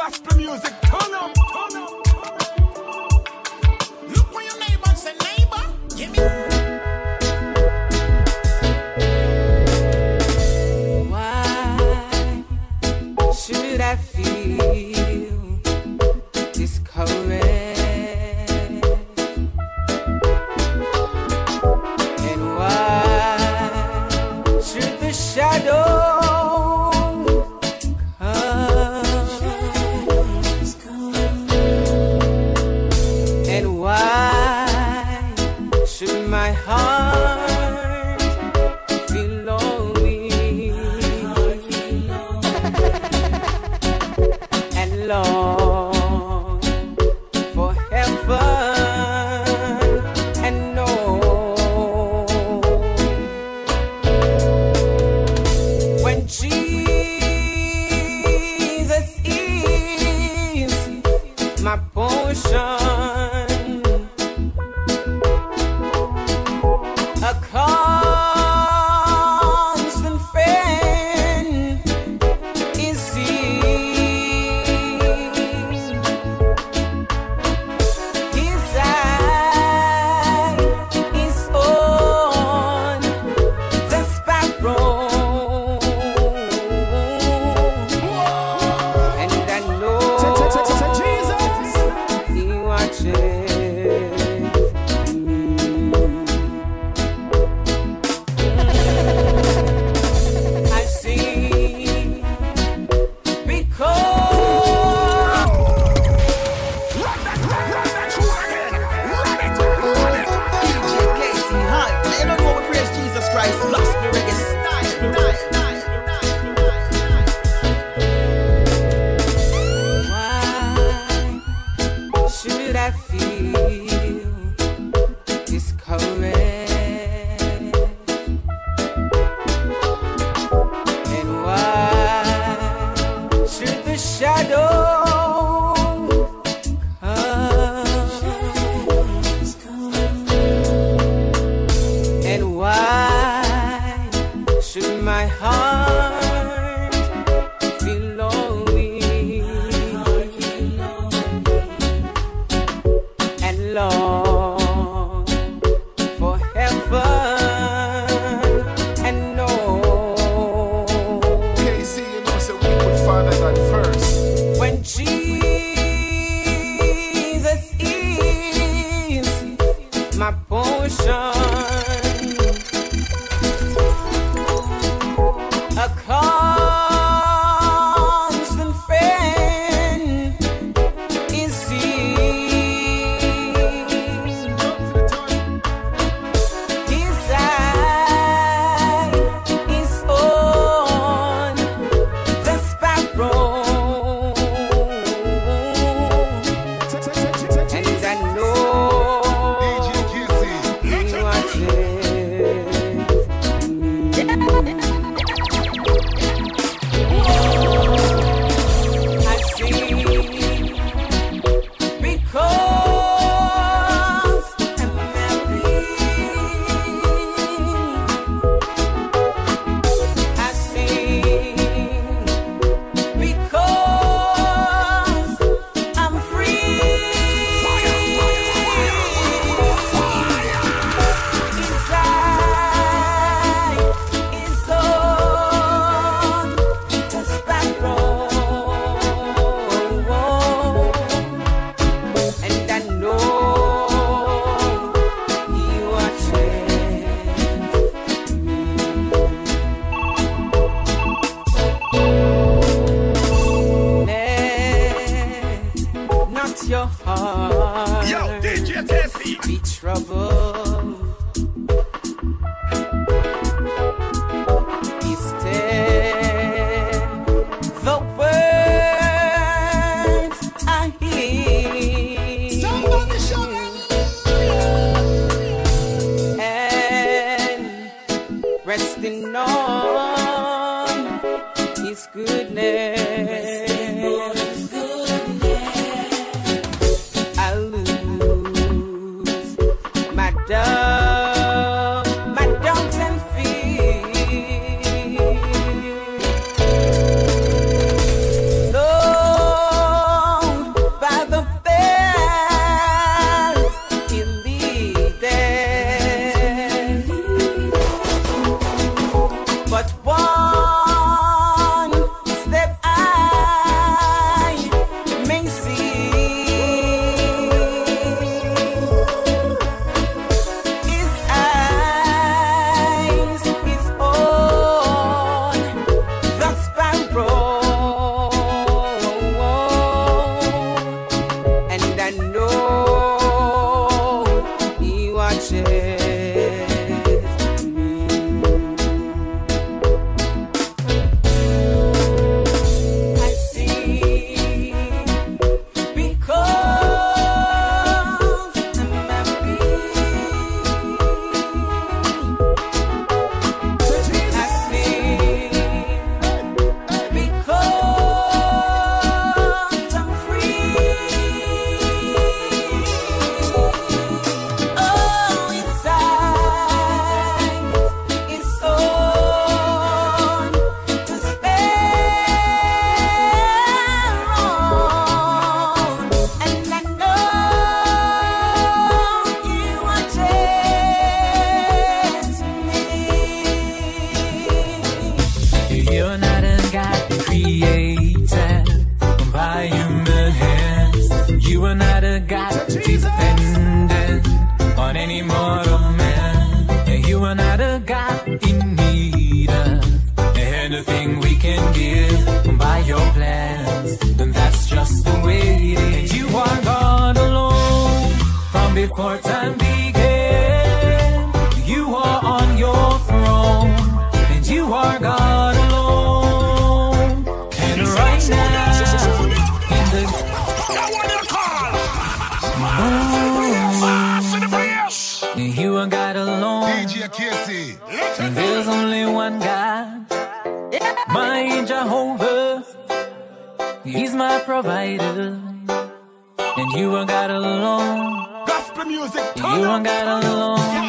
Gospel music, turn up, turn up. Look where your neighbor and say, neighbor, give me. Why should I feel discouraged? And why should the shadow my heart feel lonely and long for heaven and no. When Jesus is my portion, a constant friend is he. His eye is on the sparrow, and I know he watches. I lose my dove, my don'ts and fears. Lord, step I may see his eyes is on the sparrow, and I know he watches. You're not a God created by human hands. You are not a God dependent on any mortal man. And you are not a God in need of anything we can give by your plans. And that's just the way it is. And you are God alone from before time began. You are on your throne. And you are God alone. And right now, in the you are God alone. And there's only one God, my Jehovah. He's my provider. And you are God alone. Gospel music. You are God alone.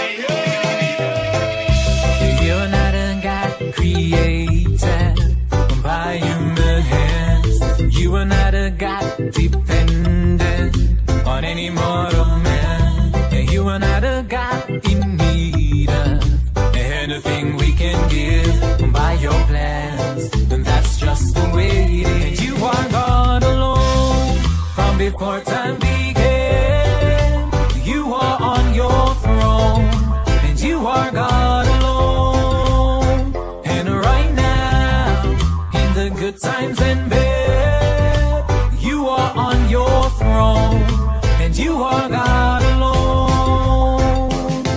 You're not a God created by human hands. You are not a God dependent on any mortal man. And you are not a God in need of anything we can give by your plans. And that's just the way it is. And you are God alone from before time began. You are on your throne. And you are God alone. And right now, in the good times and bad, you are on your throne. And you are God alone.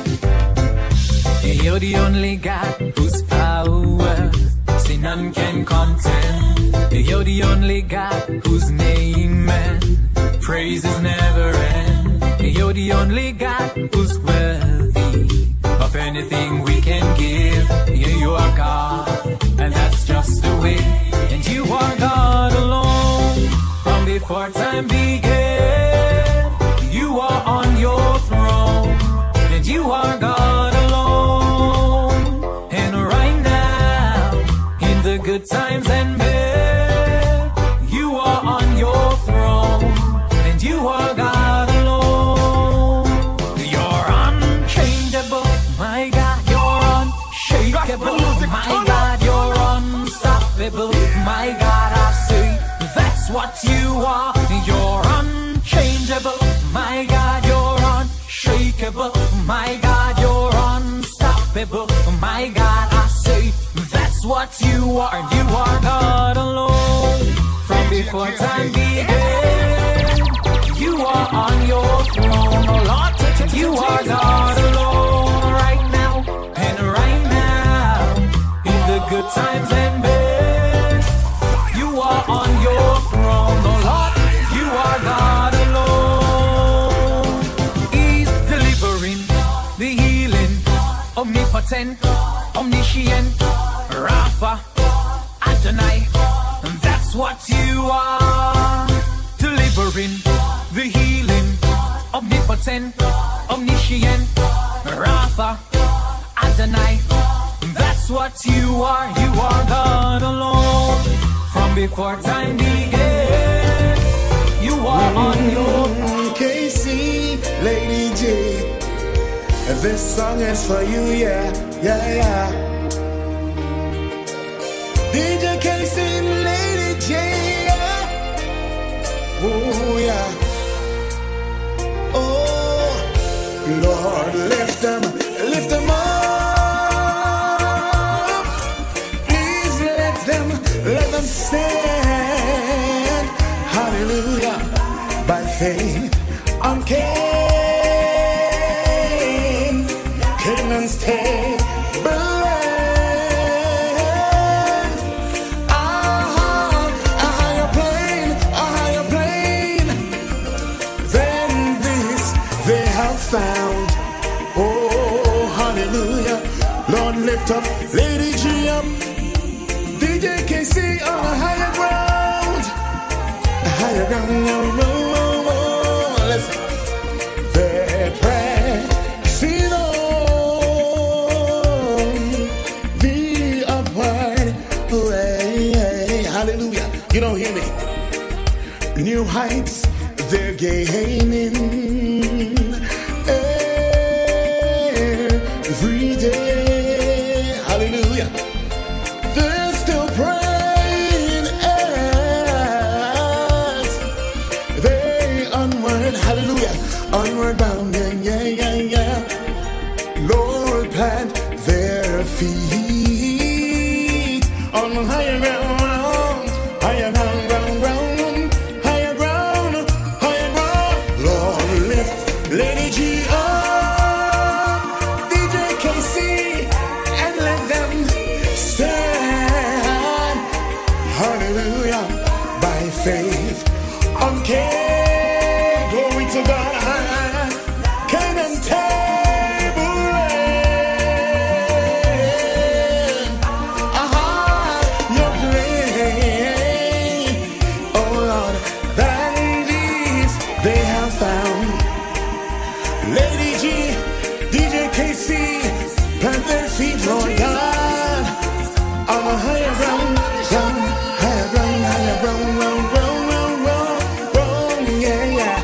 You're the only God whose power say none can contend. You're the only God whose name and praises never end. You're the only God who's worthy of anything we can give. Yeah, you are God, and that's just the way. And you are God alone from before time began. You are on your throne, and you are God alone. And right now, in the good times and bad, you are on your throne, and you are God alone. You're unchangeable, my God, you're unshakable, my God, you're unstoppable, my God, I say, that's what you are. You're unchangeable, my God, you're unshakable, my God, you're unstoppable, my God, I say, that's what you are. You are God alone from before time began. You are on your throne, oh Lord. You are God alone right now, and right now, in the good times and bad, you are on your throne, oh Lord. You are God alone. He's delivering, the healing, omnipotent, omniscient, Rapha, Adonai, and that's what you are. Delivering, the healing, omnipotent, omniscient, Rapha, Adonai, that's what you are. You are God alone from before time began. You are on your KC, Lady J. This song is for you, yeah, yeah, yeah. DJ Casey, Lady J. Oh, yeah. Oh, Lord, lift them up. Please let them stand. Hallelujah. By faith on Canaan's table. A higher plane than this they have found. Oh, hallelujah. Lord, lift up Lady G up. DJ KC on a higher ground. A higher ground. Listen. Their praise on the upward way. Hallelujah. You don't hear me. New heights they're gaining every day. Hallelujah. They're still praying as they onward. Hallelujah. Onward bound. Yeah. Lord, plant their feet on higher ground. Higher ground. Lord, lift Lady G up, DJ KC, and let them stand. Hallelujah. By faith on glory to God. Canaan table rain. Your plane. Oh Lord, than these they have found. Lady G, DJ KC, plant their feet, Lord God, on a higher ground, higher ground, yeah.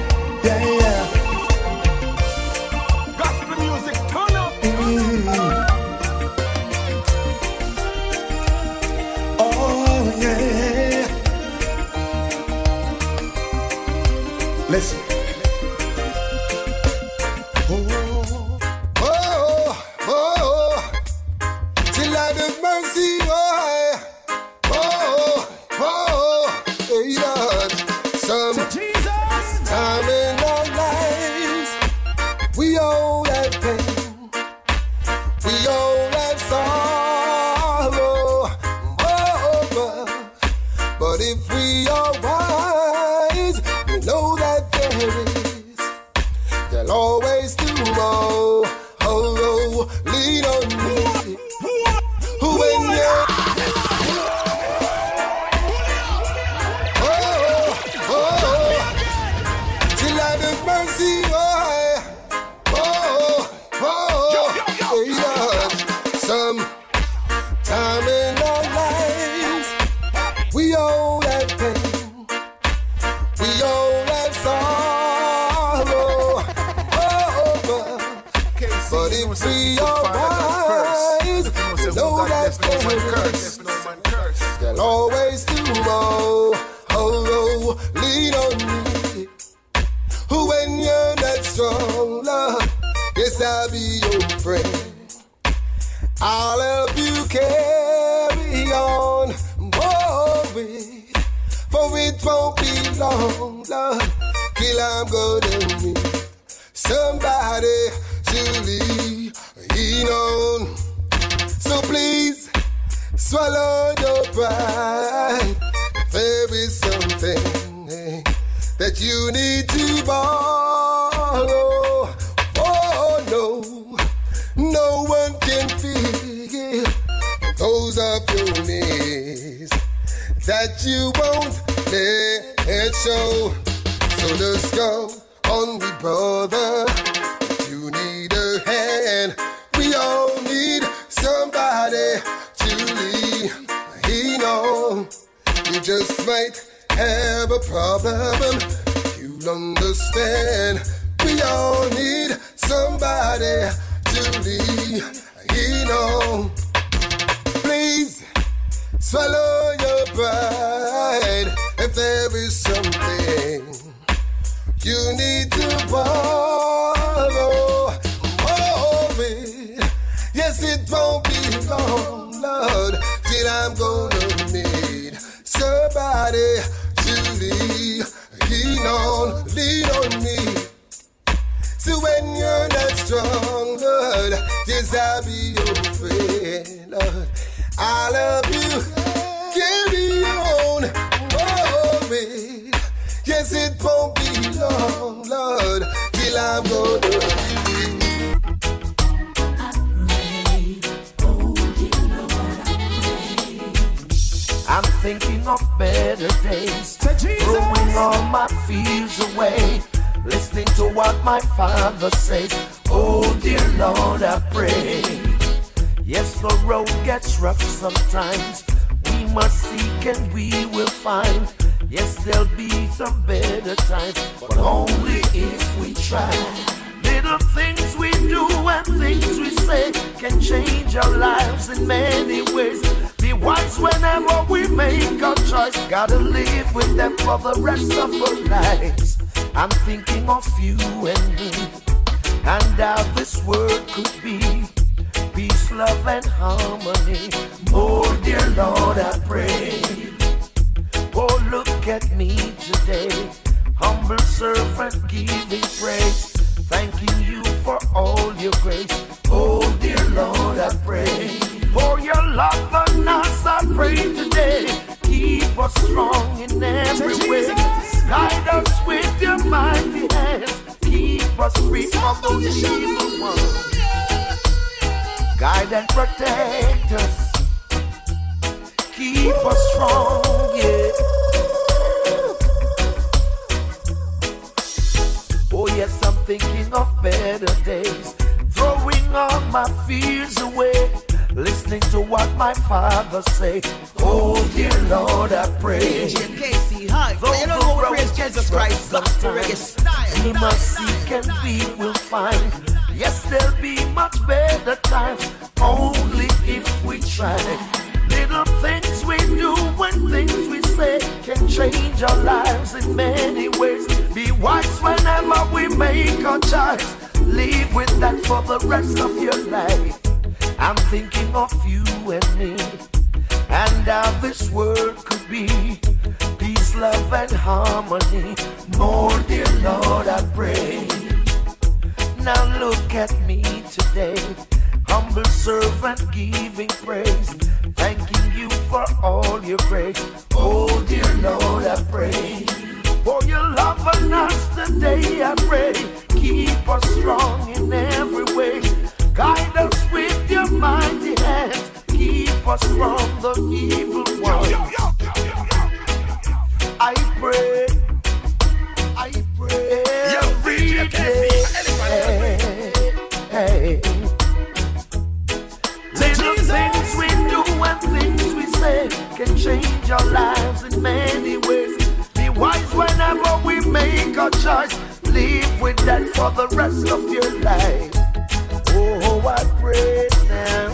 Gospel music, turn up. Oh, yeah. Listen. Till I have mercy, some Jesus. time in our lives, we all have pain, we all have sorrow, but if we are wise, we know that there'll always tomorrow. Lean on me. When you're till I have mercy, some time in our lives, we all have pain, we all have sorrow, but if we are wise, we know that there'll always tomorrow. Lean on me. When you're not strong, Lord, yes, I'll be your friend. I'll help you carry on, for it won't be long, Lord, till I'm gonna meet somebody to lean on. So please, swallow your pride. There is something that you need to borrow. Oh no one can feel those of your needs that you won't let show. So just go on, me brother. You need a hand. We all need somebody to lean on. You just might have a problem. You'll understand. We all need somebody to lean on. Please swallow your pride. If there is something you need to borrow, it. Yes, it won't be long, Lord, till I'm gonna need somebody to lean on me. So when you're not strong, Lord, yes, I'll be your friend, Lord. I love you, carry on, it. Yes, it won't be long, Lord, till I'm gonna need. I'm thinking of better days, throwing all my fears away, listening to what my Father says. Oh dear Lord, I pray. Yes, the road gets rough sometimes. We must seek and we will find. Yes, there'll be some better times, but only if we try. Little things we do and things we say can change our lives in many ways. Be wise whenever we make a choice. Gotta live with them for the rest of our lives. I'm thinking of you and me, and how this world could be. Peace, love, and harmony. Oh, dear Lord, I pray. Oh, look at me today, humble servant giving praise, thanking you for all your grace. Oh, dear Lord, I pray. For your love on us, I pray today. Keep us strong in every way. Guide us with your mighty hands. Keep us free from the evil one. Guide and protect us. Keep us strong, yeah. Oh yes, I'm thinking of better days, throwing all my fears away, listening to what my Father say. Oh dear Lord, I pray. Though the road gets rough sometimes, we must seek and we will find. Yes, there'll be much better times, only if we try. Little things we do and things we say can change our lives in many ways. Be wise whenever we make a choice. Live with that for the rest of your life. I'm thinking of you and me, and how this world could be. Peace, love, and harmony. More, dear Lord, I pray. Now look at me today, humble servant giving praise, thanking you for all your grace. Oh dear Lord, I pray. For your love on us today, I pray. Keep us strong in every way. Guide us with your mighty hands. Keep us from the evil one. I pray every day. Hey. Little things we do and things we say can change our lives in many ways. Be wise whenever we make a choice. Live with that for the rest of your life. Oh, I pray now,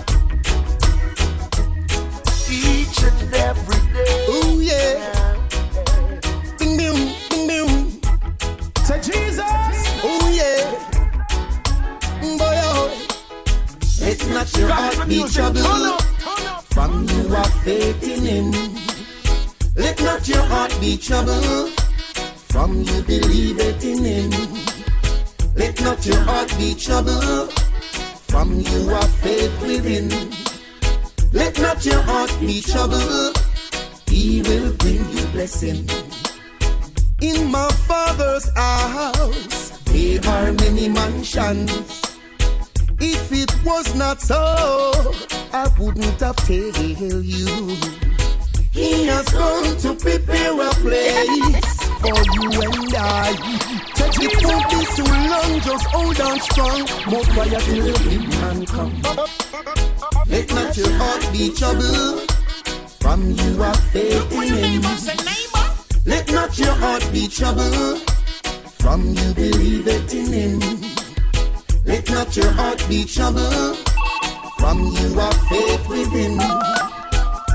each and every day. Oh yeah. Ding ding, ding ding. Say Jesus. Oh yeah. Boy, oh. Let not your heart be troubled. From you are faithing in. Let not your heart be troubled. From you believe it in him. Let not your heart be troubled. From you are faith within. Let not your heart be troubled. He will bring you blessing. In my Father's house there are many mansions. If it was not so, I wouldn't have told you. He has come to prepare a place for you and I. It won't be too long, just hold on strong. More quiet till the big man come. Let not your heart be troubled. From you are faith in him. Let not your heart be troubled. From you believe it in him. Let not your heart be troubled. From you are faith within. Let not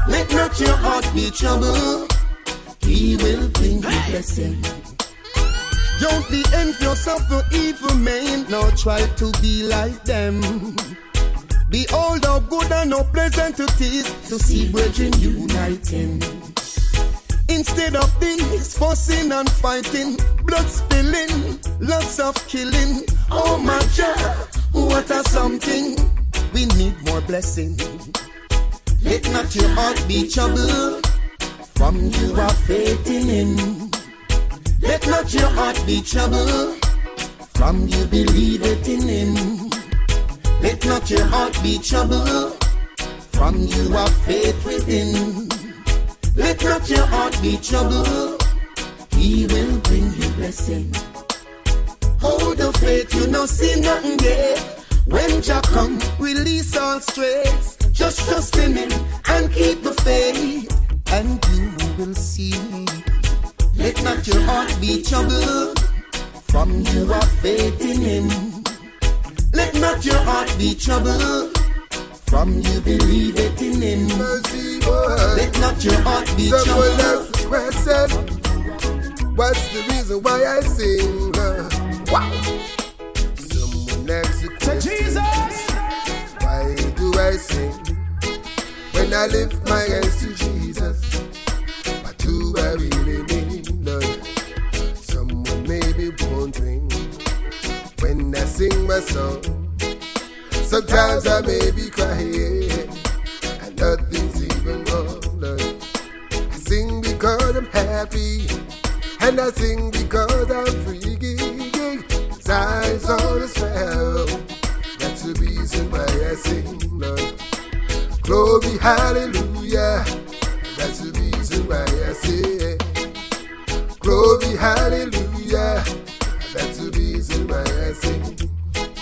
not your heart be troubled, He will bring you blessing. Don't be envious of the evil men, nor try to be like them. Behold how good and how pleasant it is to see brethren uniting. Instead of things fussing and fighting, blood spilling, lots of killing. Oh my God, what a something. We need more blessing. Let not your heart be troubled, from you are faith in Him. Let not your heart be troubled, from you believe it in Him. Let not your heart be troubled, from you have faith within. Let not your heart be troubled, He will bring you blessing. Hold the faith, you no see nothing yet. When Jah come, release all stress. Just trust in Him and keep the faith, and you will see. Let not your heart be troubled, from you have faith in Him. Let not your heart be troubled, from you believe it in Him. Let not your heart be troubled. Someone said, what's the reason why I sing? Wow. Someone asked the question, Jesus, why do I sing? When I lift my hands to Jesus, what do I really mean? Someone may be wondering, when I sing my song, sometimes I may be crying, and nothing's even wrong. I sing because I'm happy, and I sing because I'm free. I saw the spell, that's the reason why I sing, Lord. Glory, hallelujah, that's the reason why I sing. Glory, hallelujah, that's the reason why I sing.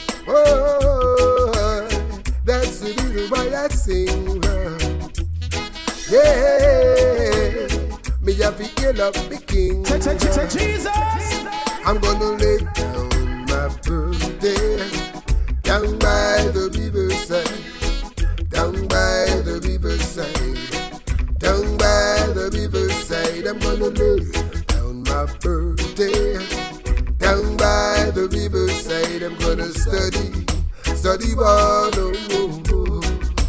Oh, that's the reason why I sing. Yeah, me have to heal up the King. Jesus, I'm gonna lay down my birthday down by the riverside, down by the riverside, down by the riverside. I'm gonna lay down my birthday down by the riverside. I'm gonna study one, no,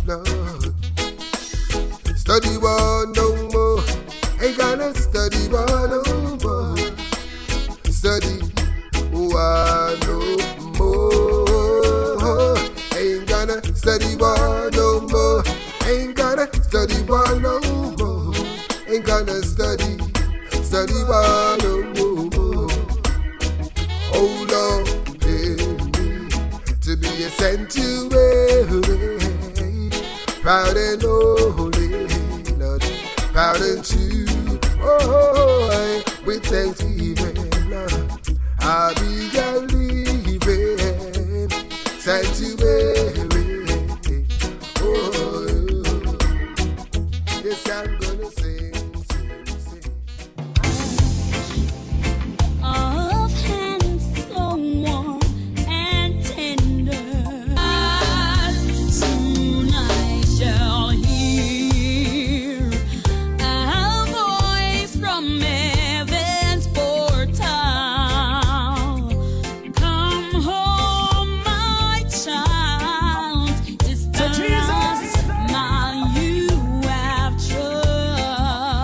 study one no more. Ain't gonna study one no more. Study one no more. Ain't gonna study one no more. Ain't gonna study one no more. Ain't gonna study one no more. Oh Lord, give me to be a sanctuary, proud and holy, Lord, proud and true. Oh, with thanksgiving, I'll be a living sanctuary. Oh, yes, I'm gonna sing. Of hands so warm and tender, soon I shall hear a voice from heaven's portal. Come home, my child. This time now you have trust.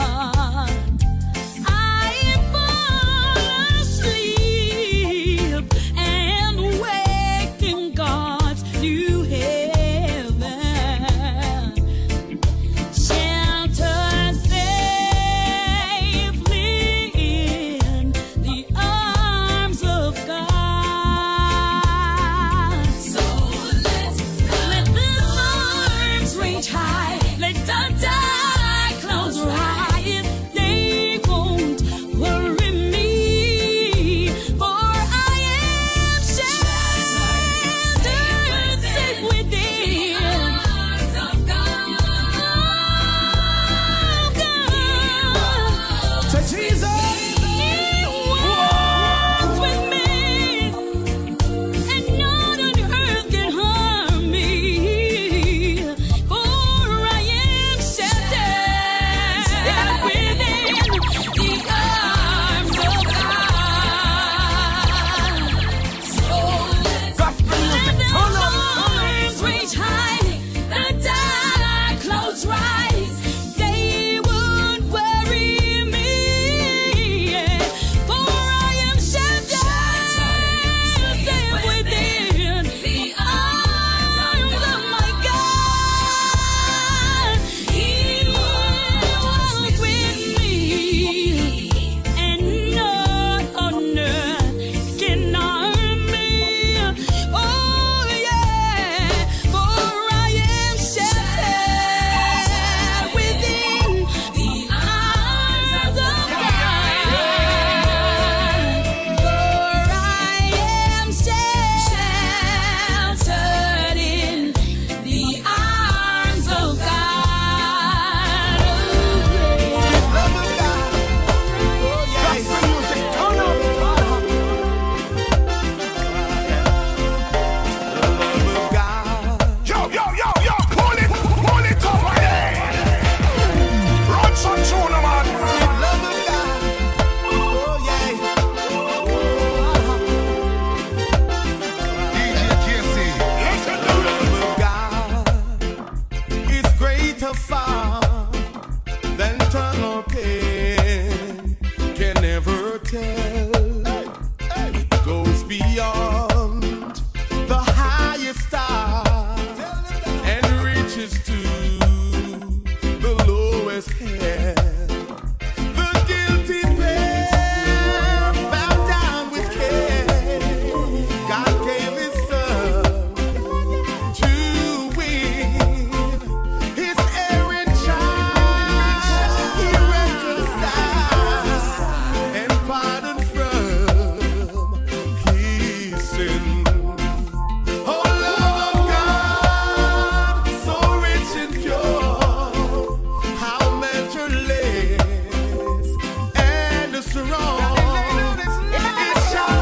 pen can never tell. It goes beyond the highest star and reaches to the lowest hell. The guilty pair bound down with care. God gave His Son to win His errant child. He reconciled and pardoned from His sin. Oh, love of God, so rich and pure, how measureless and strong. It shall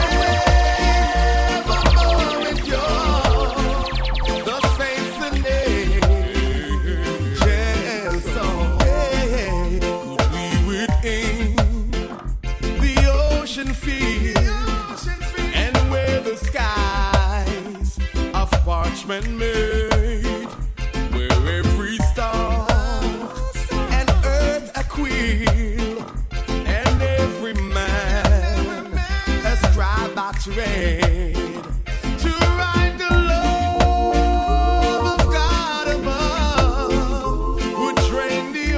forevermore endure. The saints and angels song. Could we within the ocean feel and where the skies of parchment made, where every star and earth a quill, and every man a scribe by trade, to write the love of God above would drain the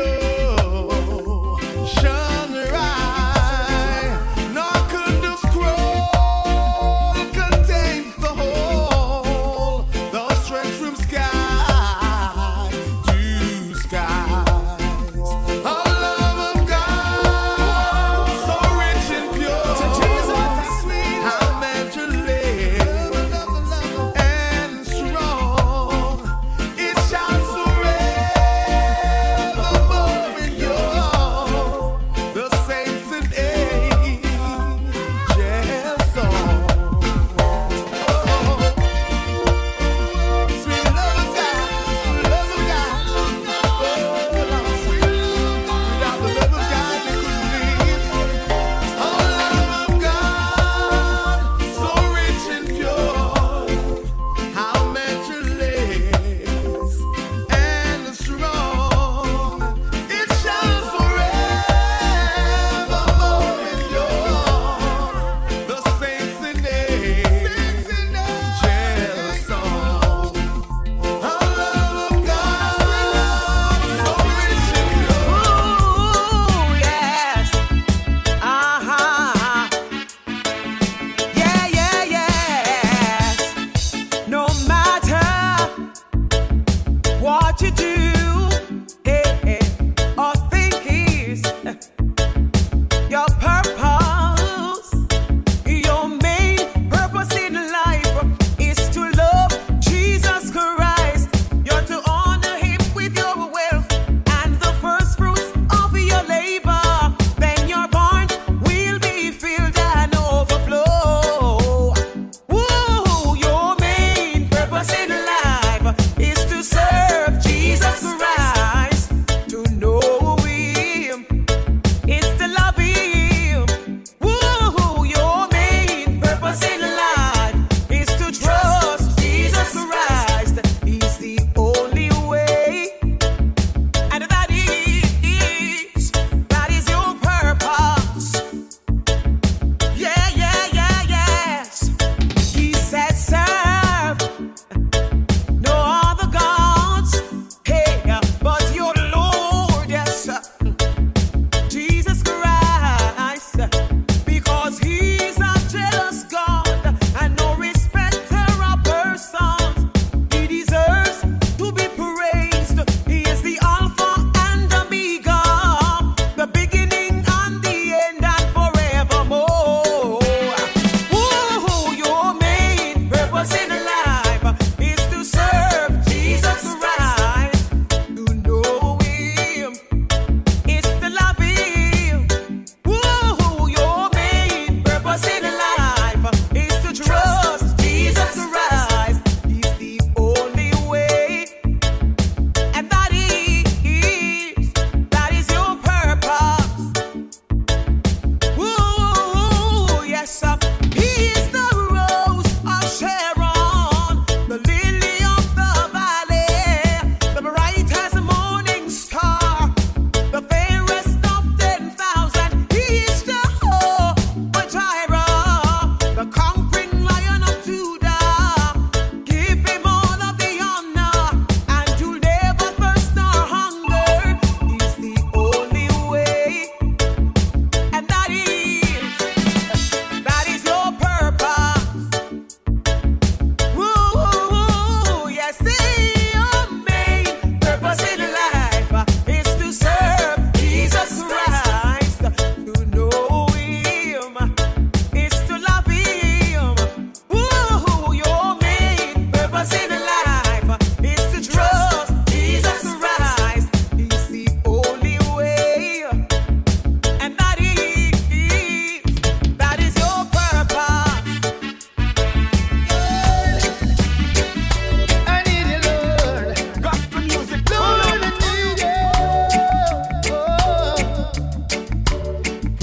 ocean dry, nor could the scroll contain the whole, the stretch from sky to skies. Oh, love of God, so rich and pure, how measureless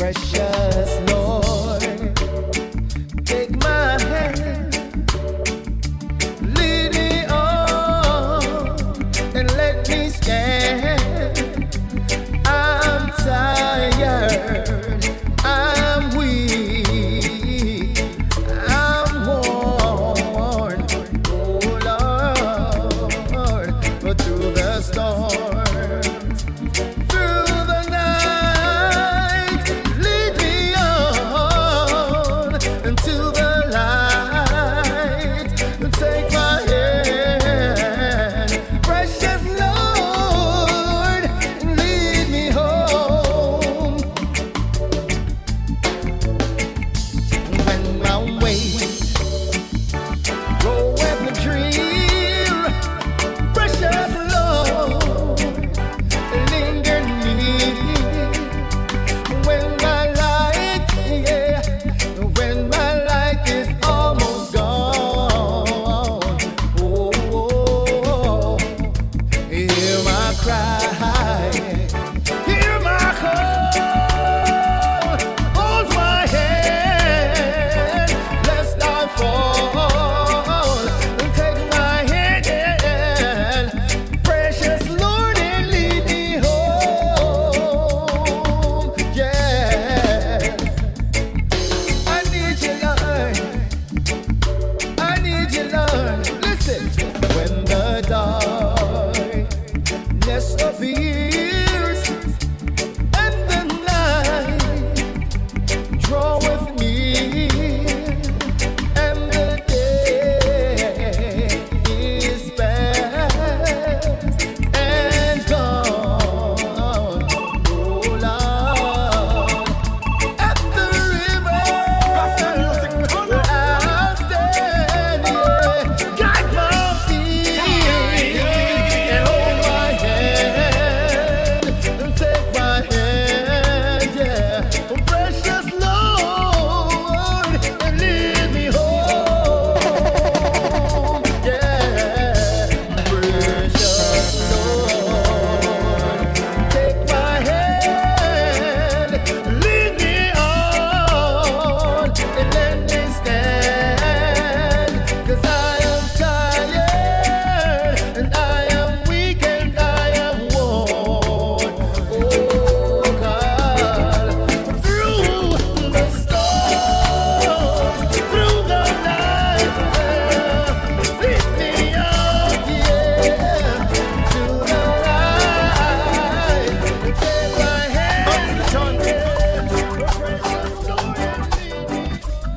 Precious Lord, take my hand, lead me on, and let me stand. I'm tired, I'm weak, I'm worn, oh Lord, but through the storms, through the night, lead me on into the light. Take my hand, precious Lord, and lead me home. When my ways groweth drear, precious Lord, linger near. When my light, when my light is almost gone, oh, hear my cry, hear my call, hold my hand, lest I fall. Take my hand, precious Lord, and lead me home. Yes, I need you, Lord. I need you, Lord. Listen, when the darkness appears and the night draweth near, and the day is past and gone, oh Lord, at the river I'll stand, guide my feet and hold my hand, and take my hand, yeah, precious Lord, and lead me home, yeah, precious Lord, take my hand, lead me on, and let me stand, 'cause I am tired, and I am weak, and I am worn, oh God, through the storms, through the night, lead me up, yeah, to the light, take my hand, yeah, precious Lord, and lead me.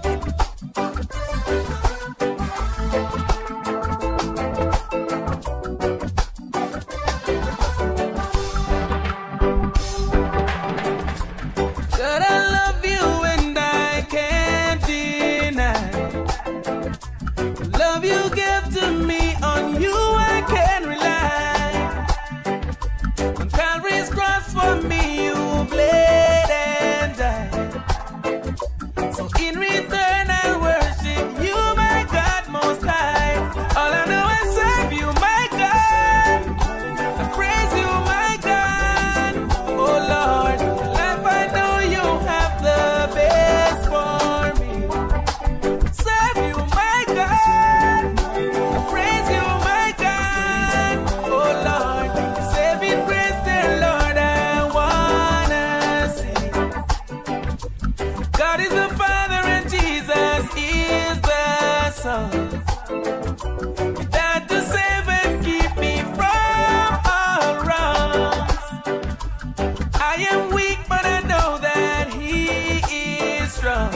God, I love you and I can't deny. The love you give to me, on you I can rely. On Calvary's cross for me, you bled and died. So in return I worship you, my God most high. All I know is serve you, my God. I praise you, my God. Oh Lord, life I know you have the best for me. Serve you, my God. I praise you, my God. Oh Lord, saving grace, dear Lord, I wanna see. God is the Father and Jesus is the Son. He died to save and keep me from all wrongs. I am weak, but I know that He is strong.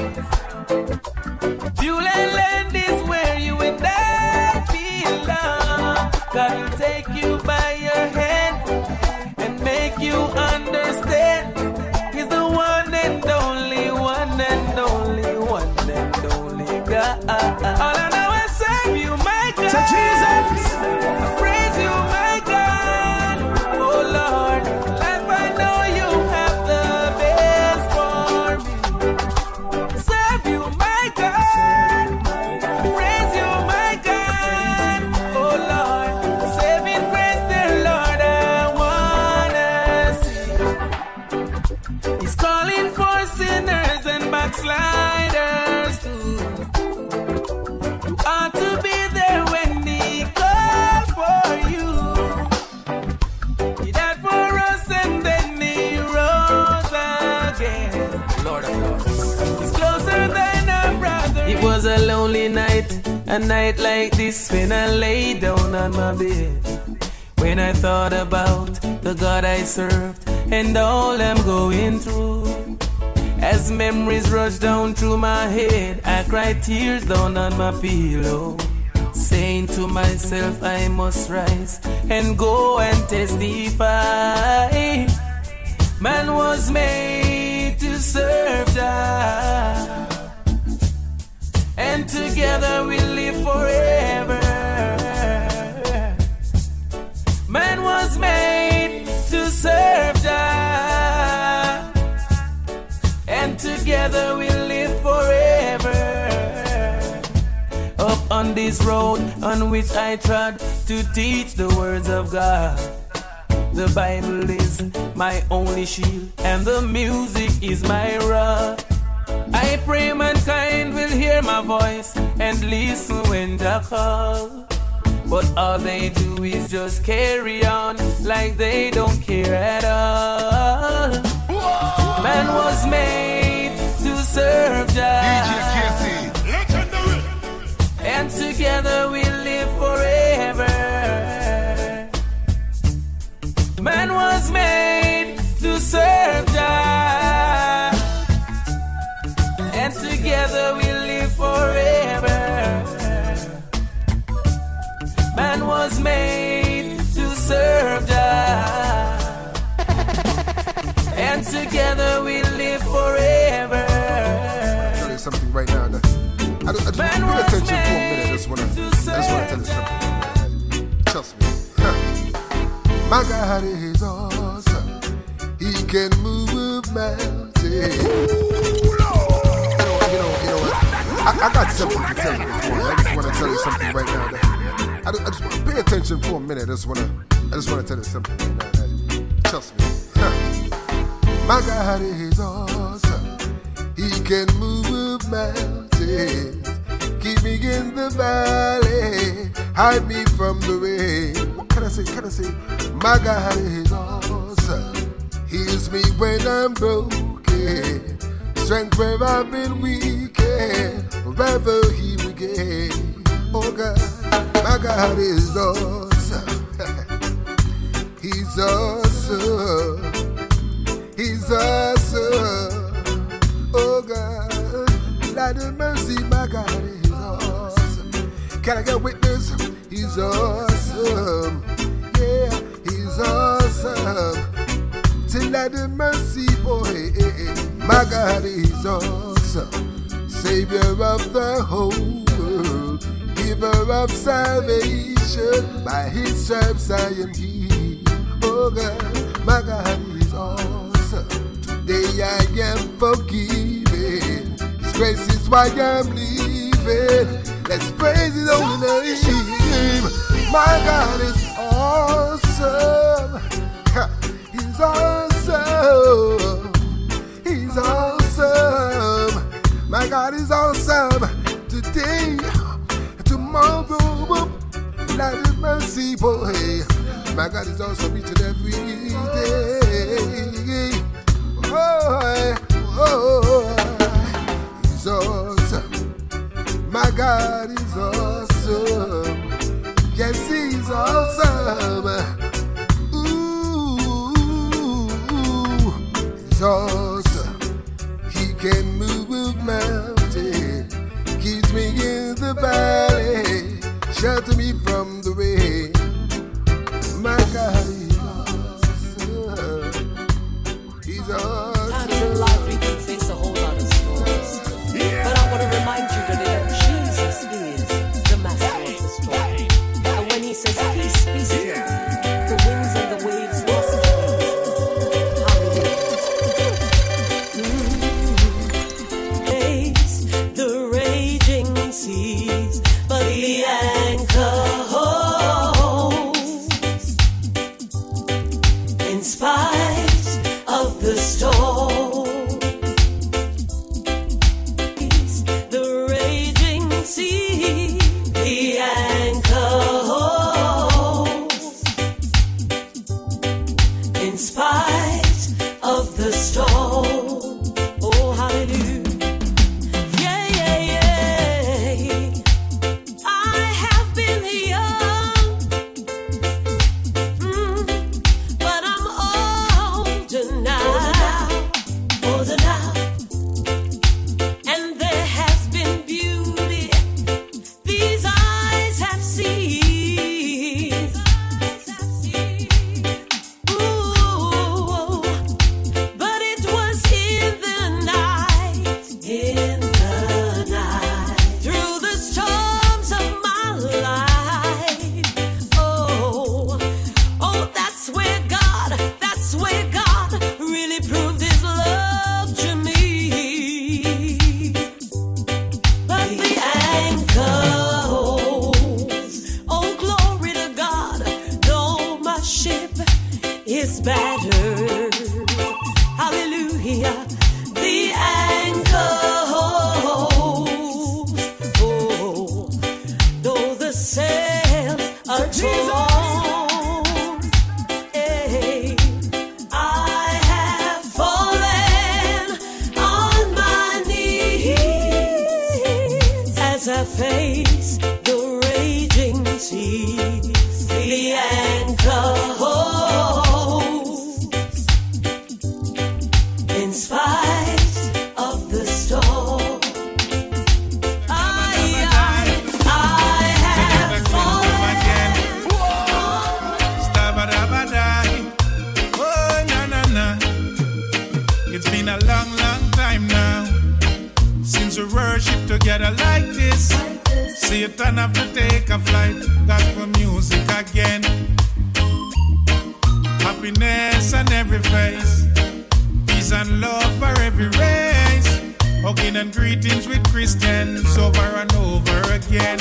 Fuel and land is where you and I belong. God will take you by your hand and make you understand. He's the one and only one and only one and only God. All I know is serve you, my God. To Jesus. I praise you, my God. Oh Lord, life I know you have the a night like this when I lay down on my bed. When I thought about the God I served and all I'm going through. As memories rush down through my head, I cry tears down on my pillow. Saying to myself I must rise and go and testify. Man was made to serve God, and together we live forever. Man was made to serve God, and together we live forever. Up on this road on which I trod to teach the words of God, the Bible is my only shield and the music is my rock. I pray mankind will hear my voice and listen when I call. But all they do is just carry on like they don't care at all. Man was made to serve God, and together we live forever. Man was made to serve God, and together we live forever. Man was made to serve God, and together we live forever. I'll tell you something right now. I just pay attention for a minute. I just want to tell you something. Trust me. My God is awesome. He can move mountains. You know what? I got something to tell you this morning. I just want to tell you something right now. I just want to pay attention for a minute. I just want to tell you something right now. Trust me. My God is awesome. He can move mountains. Keep me in the valley. Hide me from the rain. What can I say? My God is awesome. Heals me when I'm broken. Strength where I've been weak. Forever He will gain. Oh God, my God is awesome. He's awesome. He's awesome. Oh God, Lord of mercy, my God is awesome. Can I get a witness? He's awesome. Yeah, He's awesome. Till Lord of mercy, boy, my God is awesome. Savior of the whole world, giver of salvation. By His stripes I am healed. Oh God, my God is awesome. Today I am forgiven. His grace is why I'm living. Let's praise His holy name. My God is awesome. He's awesome. He's awesome. My God is awesome. Today, tomorrow, Lord of mercy, boy. My God is awesome each and every day. Oh, He's awesome. My God is awesome. Yes, He's awesome. Ooh, He's awesome. He can move mountains. Keeps me in the valley. Shelter me from the rain. My God is awesome. He's awesome. Times in life we can face a whole lot of storms. But I want to remind you today that Jesus is the master of the storm. And when He says peace, be still, the winds and the waves must cease. Face the raging seas, but the anchor holds. In spite of the storm, the raging sea, the anchor holds. In spite of the storm, oh hallelujah, yeah, yeah, yeah. the anchor holds. Oh, though the sails are torn, hey, I have fallen on my knees as I face the raging seas. The anchor holds in spite of the storm. I have fallen. Oh, na. It's been a long, long time now since we worship together like this. Satan have to take a flight, gospel music again. Happiness on every face, peace and love for every race. Hugging and greetings with Christians over and over again.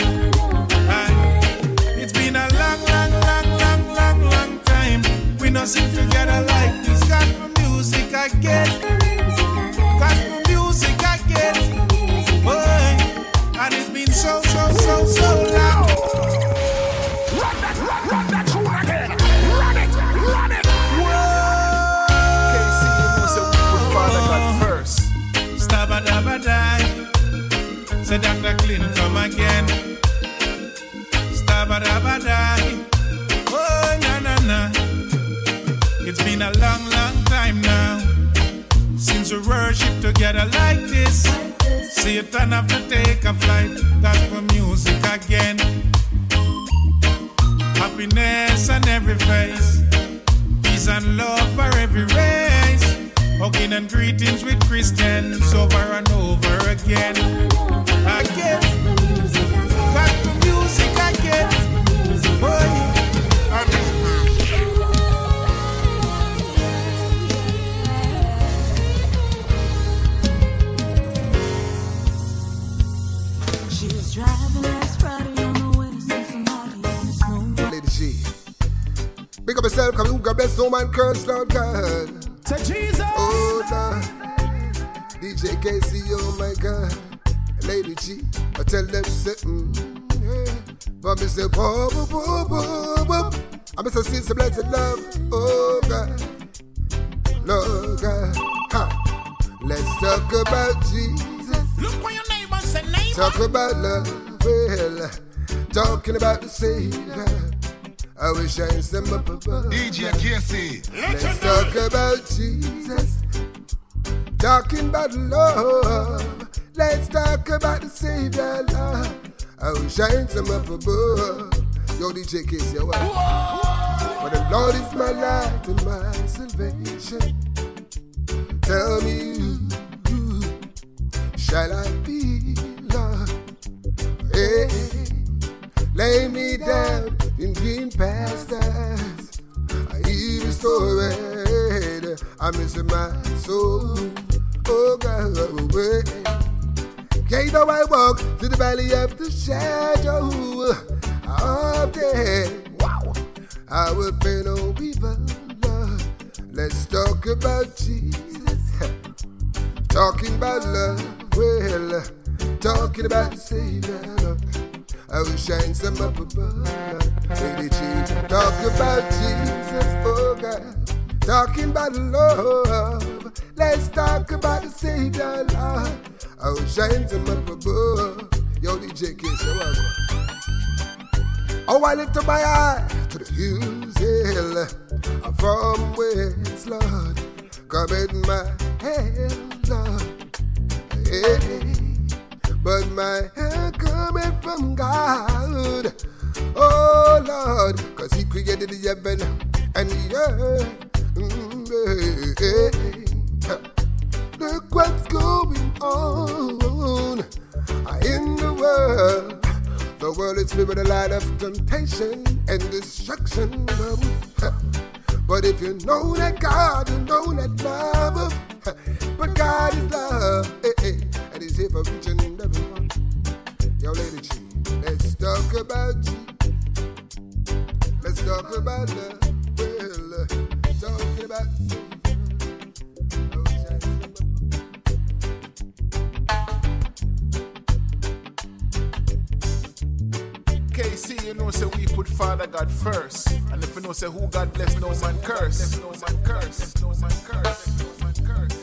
It's been a long, long, long, long, long, long time we not sing together like this. Gospel music again, gospel music again. Boy, and it's been so loud. Run that tune again. Run it. Whoa. KC, you know, so we put Father God first. Stabba-dabba-die. Say Dr. Clean come again. Stabba-dabba-die. Oh, na. It's been a long, long time now since we worship together like this. Satan have to take a flight, gospel music again. Happiness on every face, peace and love for every race. Hugging and greetings with Christians over and over again. Again, gospel music again. Boy, Driving last Friday on the way to Cincinnati in the snow. Lady G. Pick up yourself, come God bless no man curse, Lord God. To Jesus. Oh, Lord. DJ KC, oh my God. Lady G, I tell them something. But me say, boom. I miss a see some blessed love. Oh, God. Lord God. Ha. Let's talk about Jesus. Look what your neighbor said, neighbor. Talk about love, well, talking about the Savior. I wish I had some up above. DJ KC. Let's talk about Jesus. Talking about love. Let's talk about the Savior, Lord. I wish I had some up above. Yo, DJ KC, what? For the Lord is my light and my salvation. Tell me who shall I be, Lord? Hey, lay me down in green pastures. He restored. I miss my soul. Oh God, yea, though I walk through the valley of the shadow of death, wow, I will fear no evil, Lord. Let's talk about Jesus. Talking about love, well, talking about the Savior. I will shine some up above. Lady G, talk about Jesus, oh God. Talking about love, let's talk about the Savior, Lord. I will shine some up above. Yo, DJ Kiss, oh, I lift up my eye to the hills, hill, from whence, Lord, cometh my help, Lord. Hey, but my help cometh from God, oh Lord, cause He created the heaven and the earth. Look what's going on in the world. The world is filled with a lot of temptation and destruction. But if you know that God, you know that love. But God is love, and He's here for each and everyone. Yo, Lady G, let's talk about G. Let's talk about love. Well, talking about you know, say we put Father God first. And if you know, say who God bless, no man curse. No man curse. No man curse. No man curse.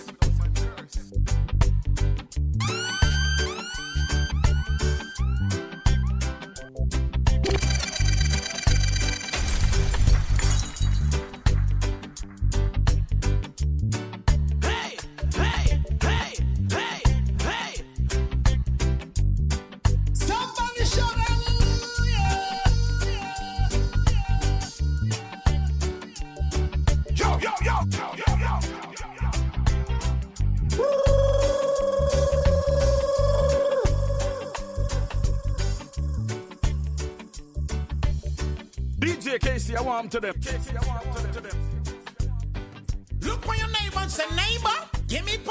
DJ Casey, I want to them. Look for your neighbor and say, neighbor, give me